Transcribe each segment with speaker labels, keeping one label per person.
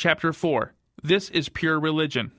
Speaker 1: Chapter 4. This is Pure Religion.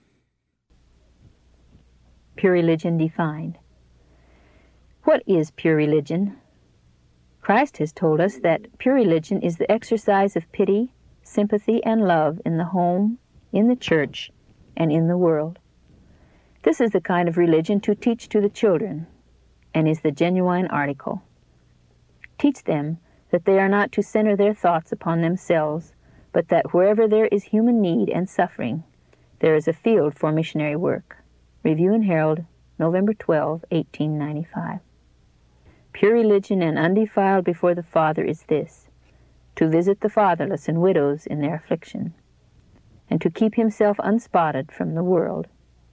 Speaker 2: Pure religion defined. What is pure religion? Christ has told us that pure religion is the exercise of pity, sympathy, and love in the home, in the church, and in the world. This is the kind of religion to teach to the children, and is the genuine article. Teach them that they are not to center their thoughts upon themselves, but that wherever there is human need and suffering, there is a field for missionary work. Review and Herald, November 12, 1895. Pure religion and undefiled before the Father is this: to visit the fatherless and widows in their affliction, and to keep himself unspotted from the world.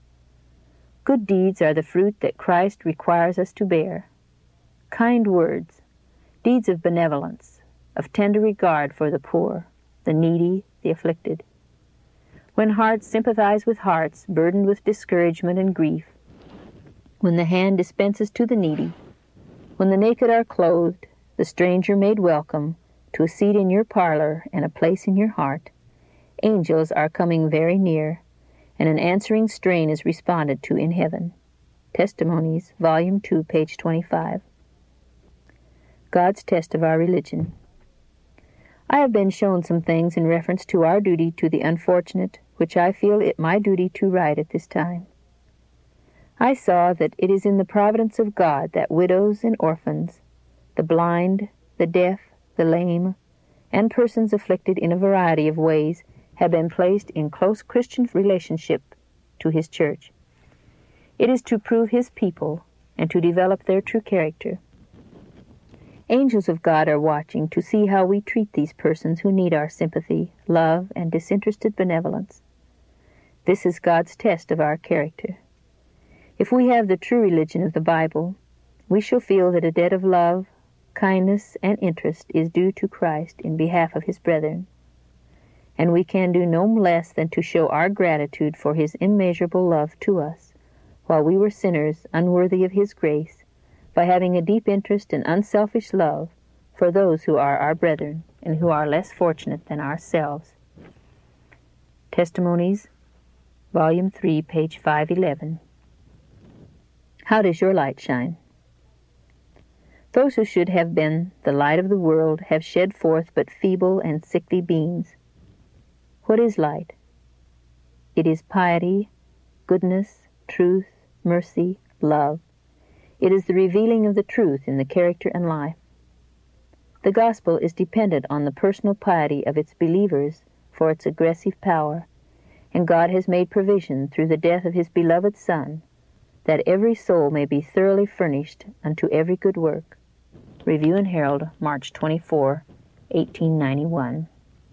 Speaker 2: Good deeds are the fruit that Christ requires us to bear. Kind words, deeds of benevolence, of tender regard for the poor, the needy, the afflicted. When hearts sympathize with hearts burdened with discouragement and grief, when the hand dispenses to the needy, when the naked are clothed, the stranger made welcome to a seat in your parlor and a place in your heart, angels are coming very near, and an answering strain is responded to in heaven. Testimonies, Volume 2, page 25. God's test of our religion. I have been shown some things in reference to our duty to the unfortunate, which I feel it my duty to write at this time. I saw that it is in the providence of God that widows and orphans, the blind, the deaf, the lame, and persons afflicted in a variety of ways have been placed in close Christian relationship to His church. It is to prove His people and to develop their true character. Angels of God are watching to see how we treat these persons who need our sympathy, love, and disinterested benevolence. This is God's test of our character. If we have the true religion of the Bible, we shall feel that a debt of love, kindness, and interest is due to Christ in behalf of His brethren, and we can do no less than to show our gratitude for His immeasurable love to us, while we were sinners unworthy of His grace, by having a deep interest and unselfish love for those who are our brethren and who are less fortunate than ourselves. Testimonies, Volume 3, page 511. How does your light shine? Those who should have been the light of the world have shed forth but feeble and sickly beams. What is light? It is piety, goodness, truth, mercy, love. It is the revealing of the truth in the character and life. The gospel is dependent on the personal piety of its believers for its aggressive power, and God has made provision through the death of His beloved Son that every soul may be thoroughly furnished unto every good work. Review and Herald, March 24, 1891.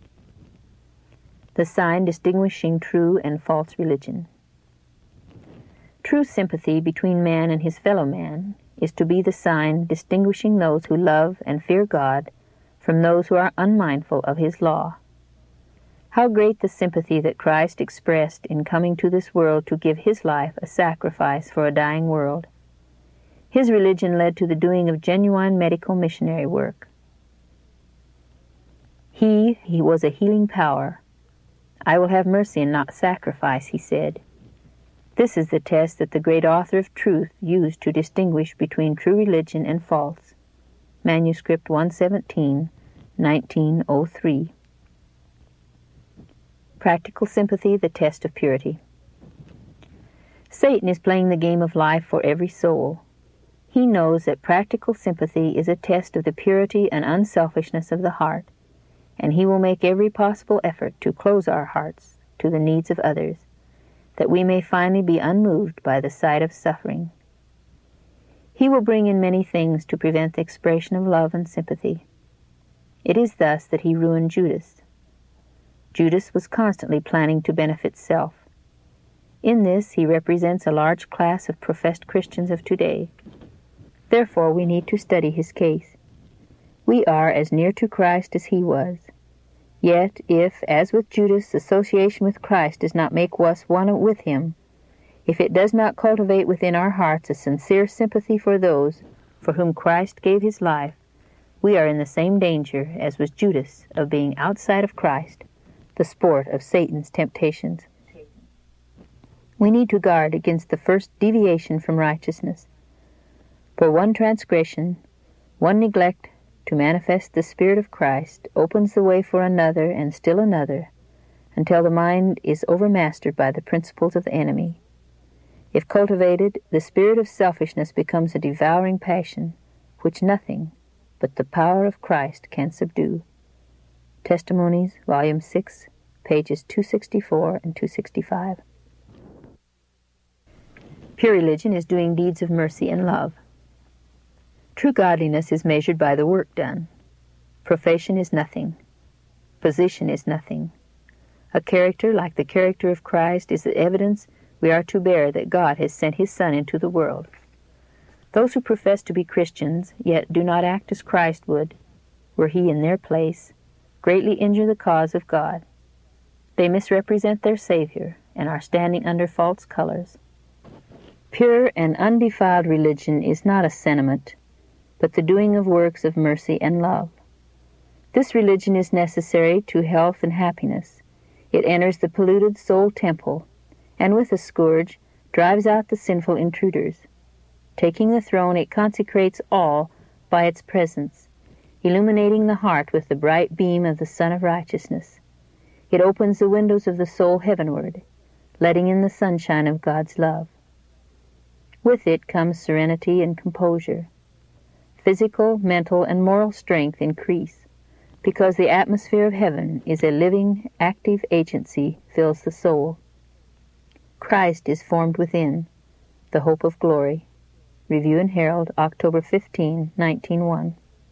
Speaker 2: The sign distinguishing true and false religion. True sympathy between man and his fellow man is to be the sign distinguishing those who love and fear God from those who are unmindful of His law. How great the sympathy that Christ expressed in coming to this world to give His life a sacrifice for a dying world. His religion led to the doing of genuine medical missionary work. He was a healing power. I will have mercy and not sacrifice, He said. This is the test that the great author of truth used to distinguish between true religion and false. Manuscript 117, 1903. Practical sympathy, the test of purity. Satan is playing the game of life for every soul. He knows that practical sympathy is a test of the purity and unselfishness of the heart, and he will make every possible effort to close our hearts to the needs of others, that we may finally be unmoved by the sight of suffering. He will bring in many things to prevent the expression of love and sympathy. It is thus that he ruined Judas. Judas was constantly planning to benefit self. In this, he represents a large class of professed Christians of today. Therefore, we need to study his case. We are as near to Christ as he was. Yet, if, as with Judas, association with Christ does not make us one with him, if it does not cultivate within our hearts a sincere sympathy for those for whom Christ gave his life, we are in the same danger as was Judas of being outside of Christ, the sport of Satan's temptations. We need to guard against the first deviation from righteousness. For one transgression, one neglect to manifest the Spirit of Christ opens the way for another and still another, until the mind is overmastered by the principles of the enemy. If cultivated, the spirit of selfishness becomes a devouring passion, which nothing but the power of Christ can subdue. Testimonies, Volume 6, pages 264 and 265. Pure religion is doing deeds of mercy and love. True godliness is measured by the work done. Profession is nothing. Position is nothing. A character like the character of Christ is the evidence we are to bear that God has sent His Son into the world. Those who profess to be Christians, yet do not act as Christ would, were He in their place, greatly injure the cause of God. They misrepresent their Savior and are standing under false colors. Pure and undefiled religion is not a sentiment, but the doing of works of mercy and love. This religion is necessary to health and happiness. It enters the polluted soul temple, and with a scourge drives out the sinful intruders. Taking the throne, it consecrates all by its presence, illuminating the heart with the bright beam of the Sun of Righteousness. It opens the windows of the soul heavenward, letting in the sunshine of God's love. With it comes serenity and composure. Physical, mental, and moral strength increase, because the atmosphere of heaven is a living, active agency fills the soul. Christ is formed within, the hope of glory. Review and Herald, October 15, 1901.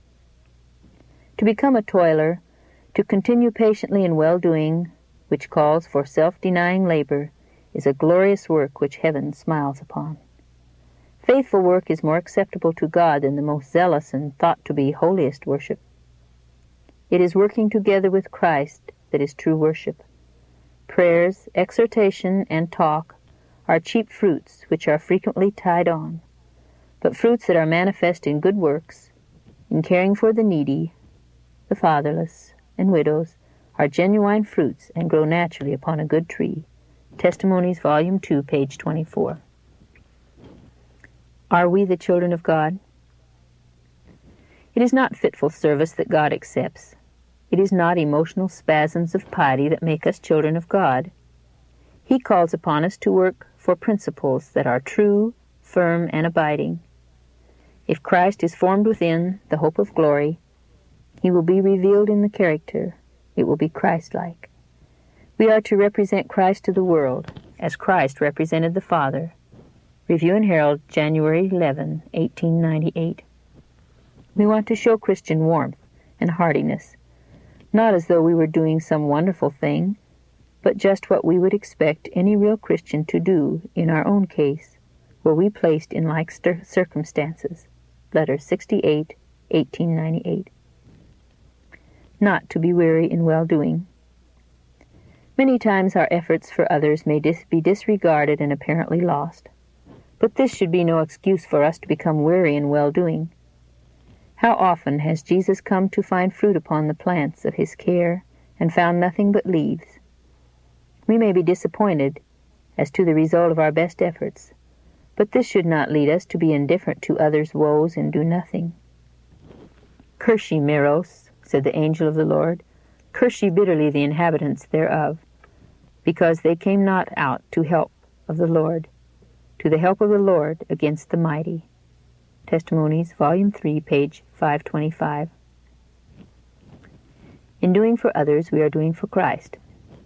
Speaker 2: To become a toiler, to continue patiently in well-doing, which calls for self-denying labor, is a glorious work which heaven smiles upon. Faithful work is more acceptable to God than the most zealous and thought to be holiest worship. It is working together with Christ that is true worship. Prayers, exhortation, and talk are cheap fruits which are frequently tied on, but fruits that are manifest in good works, in caring for the needy, the fatherless, and widows, are genuine fruits and grow naturally upon a good tree. Testimonies, Volume 2, page 24. Are we the children of God? It is not fitful service that God accepts. It is not emotional spasms of piety that make us children of God. He calls upon us to work for principles that are true, firm, and abiding. If Christ is formed within, the hope of glory, He will be revealed in the character. It will be Christ-like. We are to represent Christ to the world, as Christ represented the Father. Review and Herald, January 11, 1898. We want to show Christian warmth and heartiness, not as though we were doing some wonderful thing, but just what we would expect any real Christian to do in our own case, were we placed in like circumstances. Letter 68, 1898. Not to be weary in well-doing. Many times our efforts for others may be disregarded and apparently lost, but this should be no excuse for us to become weary in well-doing. How often has Jesus come to find fruit upon the plants of His care and found nothing but leaves? We may be disappointed as to the result of our best efforts, but this should not lead us to be indifferent to others' woes and do nothing. Curse ye Meros, said the angel of the Lord, curse ye bitterly the inhabitants thereof, because they came not out to help of the Lord, to the help of the Lord against the mighty. Testimonies, Volume 3, page 525. In doing for others, we are doing for Christ.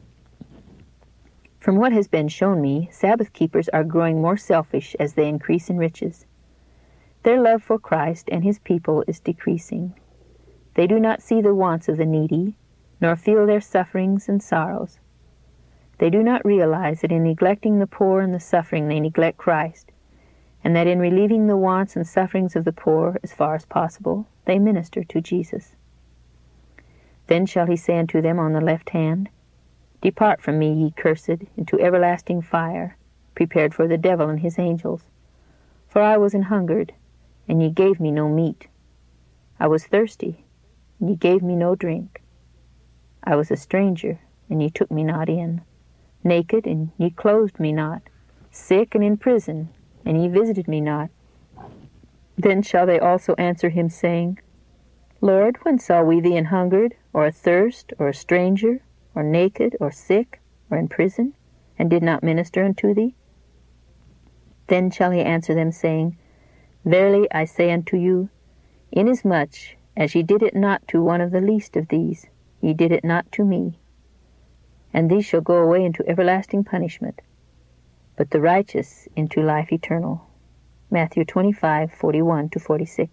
Speaker 2: From what has been shown me, Sabbath keepers are growing more selfish as they increase in riches. Their love for Christ and His people is decreasing. They do not see the wants of the needy, nor feel their sufferings and sorrows. They do not realize that in neglecting the poor and the suffering they neglect Christ, and that in relieving the wants and sufferings of the poor as far as possible, they minister to Jesus. Then shall He say unto them on the left hand, Depart from me, ye cursed, into everlasting fire, prepared for the devil and his angels. For I was an hungered, and ye gave me no meat. I was thirsty, and ye gave me no drink. I was a stranger, and ye took me not in. Naked, and ye clothed me not. Sick and in prison, and ye visited me not. Then shall they also answer him, saying, Lord, when saw we thee an hungered, or athirst, or a stranger, or naked, or sick, or in prison, and did not minister unto thee? Then shall he answer them, saying, Verily I say unto you, inasmuch as ye did it not to one of the least of these, ye did it not to me. And these shall go away into everlasting punishment, but the righteous into life eternal. Matthew 25:41-46.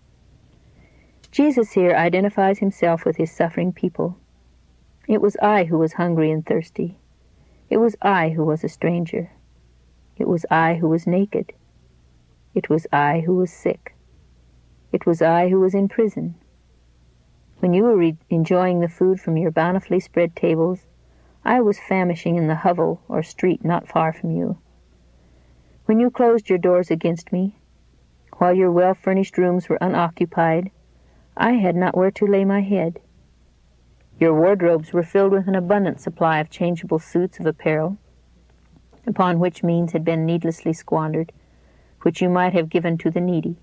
Speaker 2: Jesus here identifies himself with his suffering people. It was I who was hungry and thirsty. It was I who was a stranger. It was I who was naked. It was I who was sick. It was I who was in prison. When you were enjoying the food from your bountifully spread tables, I was famishing in the hovel or street not far from you. When you closed your doors against me, while your well-furnished rooms were unoccupied, I had not where to lay my head. Your wardrobes were filled with an abundant supply of changeable suits of apparel, upon which means had been needlessly squandered, which you might have given to the needy.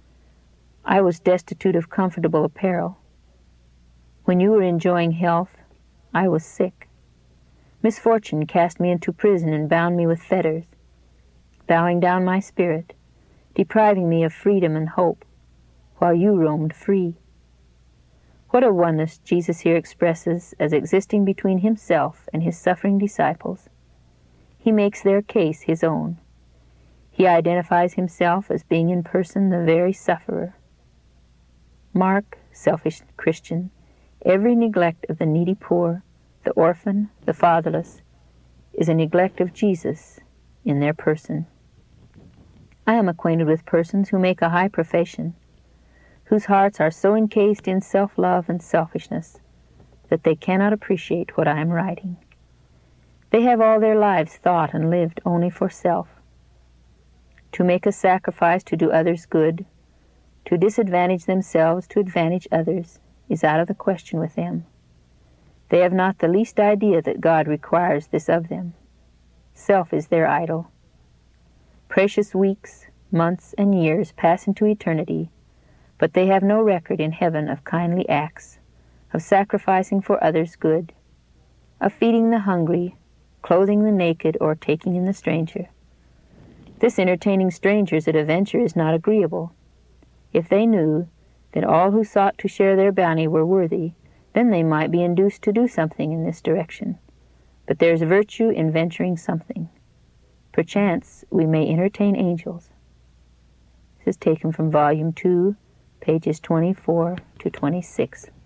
Speaker 2: I was destitute of comfortable apparel. When you were enjoying health, I was sick. Misfortune cast me into prison and bound me with fetters, bowing down my spirit, depriving me of freedom and hope, while you roamed free. What a oneness Jesus here expresses as existing between himself and his suffering disciples. He makes their case his own. He identifies himself as being in person the very sufferer. Mark, selfish Christian, every neglect of the needy poor, the orphan, the fatherless, is a neglect of Jesus in their person. I am acquainted with persons who make a high profession, whose hearts are so encased in self-love and selfishness that they cannot appreciate what I am writing. They have all their lives thought and lived only for self. To make a sacrifice to do others good, to disadvantage themselves to advantage others, is out of the question with them. They have not the least idea that God requires this of them. Self is their idol. Precious weeks, months, and years pass into eternity, but they have no record in heaven of kindly acts, of sacrificing for others' good, of feeding the hungry, clothing the naked, or taking in the stranger. This entertaining strangers at a venture is not agreeable. If they knew that all who sought to share their bounty were worthy, then they might be induced to do something in this direction. But there's virtue in venturing something. Perchance we may entertain angels. This is taken from Volume 2, pages 24 to 26.